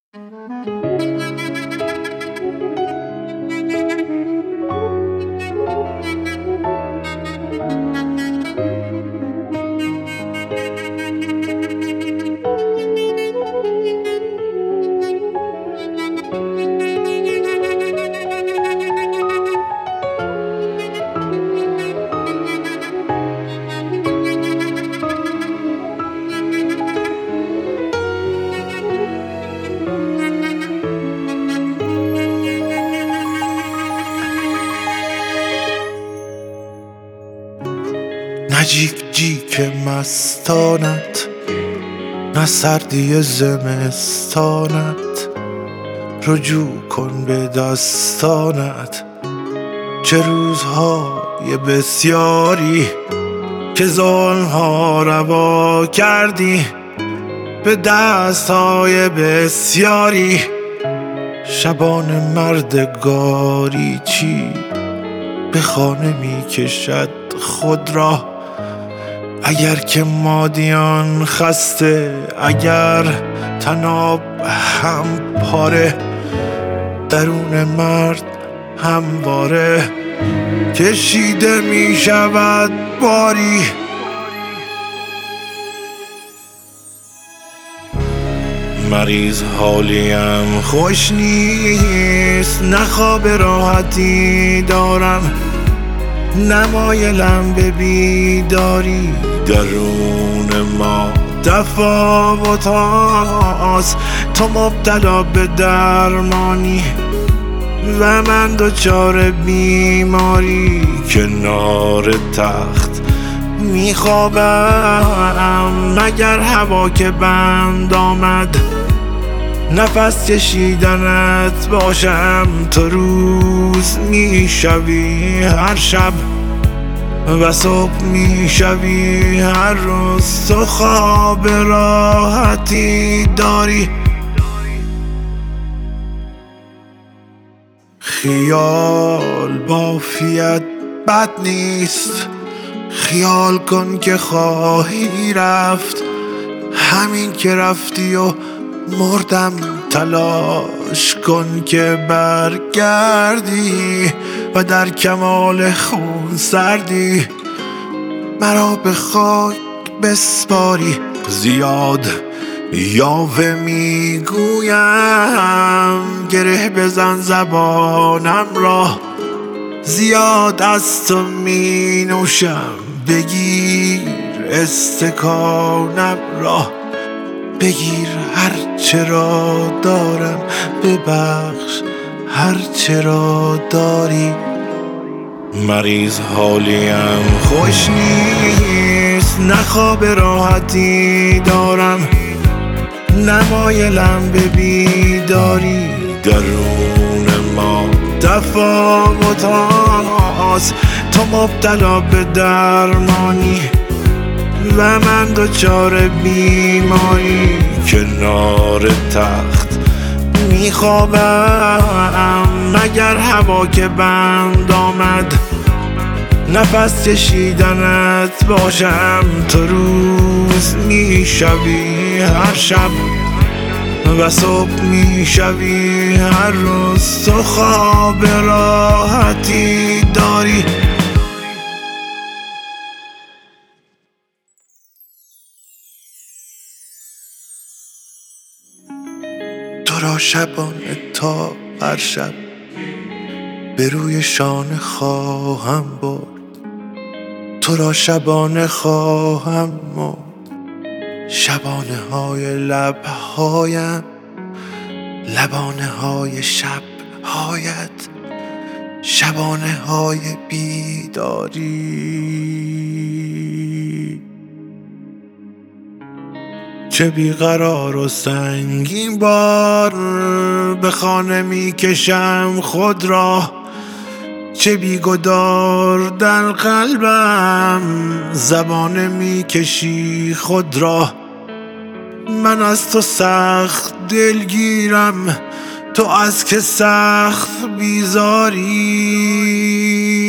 نه جیک جیک مستانت، نه سردی زمستانت، رجوع کن به دستانت. چه روزهای بسیاری که ظلم‌ها روا کردی، به دست‌های بسیاری شبان مردگاری چی به خانه می کشد خود را. اگر که مادیان خسته، اگر طناب هم پاره، درون مرد همواره کشیده می شود باری. مریض حالیم خوش نیست، نه خواب راحتی دارم، نمایلم به بیداری. درون ما تفاوت هاست، تو مبتلا به درمانی و من دچار بیماری. کنار تخت میخوابم، مگر هوا که بند آمد نفس کشیدنت باشم. تو روز میشوی هر شب و صبح میشوی هر روز. تو خواب راحتی داری، خیال بافیت بد نیست. خیال کن که خواهی رفت، همین که رفتی و مردم. تلاش کن که برگردی و در کمال خون سردی مرا به خاک بسپاری. زیاد یاوه میگویم، گره بزن زبانم را. زیاد از تو می نوشم، بگیر استکانم را. بگیر هر چرا دارم، ببخش هر چرا داری. مریض حالیم خوش نیست، نه خواب راحتی دارم، نمایلم به بیداری. درون ما تفاوت هاست، تو مبتلا به درمانی و من دچار بیماری. کنار تخت میخوابم، مگر هوا که بند آمد نفس کشیدنت باشم. تو روز میشوی هر شب و صبح میشوی هر روز. تو خواب راحتی داری. تو را شبانه تا هر شب به روی شانه خواهم برد. تو را شبانه خواهم مرد. شبانه های لبهایم، لبانه های شبهایت، شبانه های بیداری. چه بیقرار و سنگین بار به خانه می کشم خود را. چه بیگدار در قلبم زبانه می کشی خود را. من از تو سخت دلگیرم، تو از که سخت بیزاری.